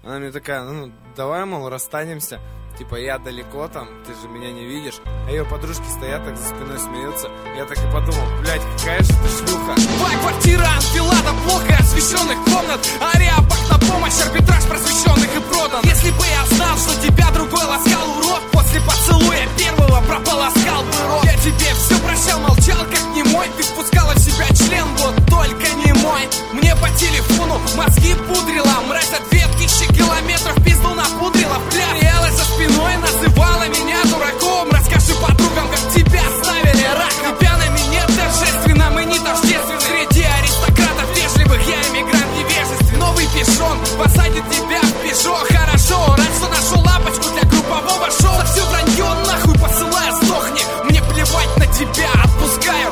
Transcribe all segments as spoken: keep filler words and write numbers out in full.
Она мне такая, ну, давай, мол, расстанемся. Типа, я далеко там, ты же меня не видишь. А ее подружки стоят так за спиной, смеются. Я так и подумал, блядь, какая же ты шлюха. Твоя квартира анфилада плохо освещенных комнат. Ариапак на помощь, арбитраж просвещенных и продан. Если бы я знал, что тебя другой ласкал, урод, после поцелуя первого прополоскал бы рот. Я тебе все прощал, молчал как немой. Ты впускала в себя член, вот только не мой. Мне по телефону мозги пудрила. Мразь от две тысячи километров пизду напудрила. Стояла за спиной, называла меня дураком. Расскажи подругам, как тебя ставили раком. Пьяными нет торжественно, мы не тождественны. Среди аристократов вежливых я эмигрант невежественный. Новый пижон посадит тебя в пижо. Хорошо, рад, что нашел лапочку для группового шоу. За все вранье нахуй посылаю, сдохни. Мне плевать на тебя, отпускаю.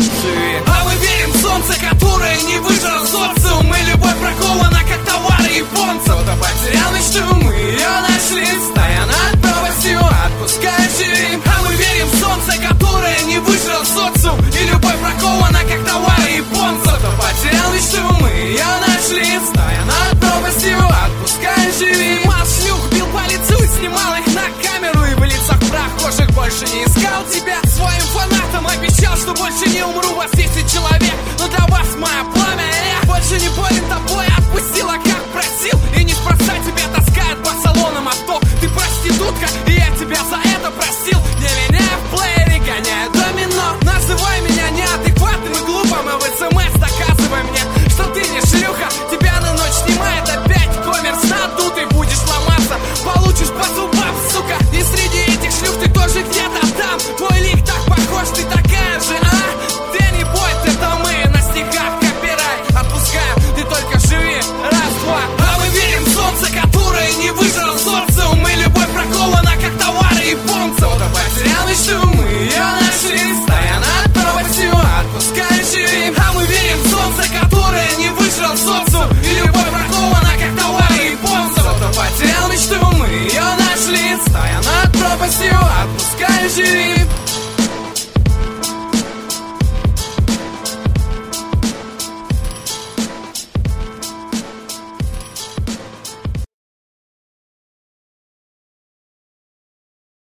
А мы верим в солнце, которое не выжрал социум. И любовь бракована, как товары японцев. Кто-то потерял мечту, мы ее нашли. Стоя над пропастью, отпускай живи. А мы верим в солнце, которое не выжрал социум. И любовь бракована, как товары японцев. Кто потерял мечту, мы ее нашли. Стоя над пропастью, отпускай живи. Снимал шлюх, бил по лицу и снимал их на камеру. И в лицах прохожих больше не искал тебя. Своим фанатам обещал, что больше не умру. Вас десять человек, но для вас мое пламя. Я больше не болен тобой, отпустила, как просил. И неспроста тебя таскают по салонам авто. Ты проститутка, и я тебя за это простил. Не меняя в плеере, гоняя домино. Называй меня неадекватным и глупым, и в смс доказывай мне, что ты не шлюха. Тебя на ночь снимает опять коммерс надутый. Будешь ломаться, получишь по зубам, сука. И среди этих шлюх ты тоже где-то там. Твой лик так похож, ты такая же, а? Дэнни Бойт, это мы на стихах копирайт. Отпускаем, ты только живи, раз, два. А мы верим в солнце, которое не выжрал социум. И любовь бракована, как товары японцев. Кто-то потерял мечту, мы ее нашли. Стоя над пропастью, отпускай живи. А мы верим в солнце, которое не выжрал социум. И любовь бракована, как товары японцев. Кто-то потерял мечту, мы ее нашли. Стоя над пропастью, отпускай живи.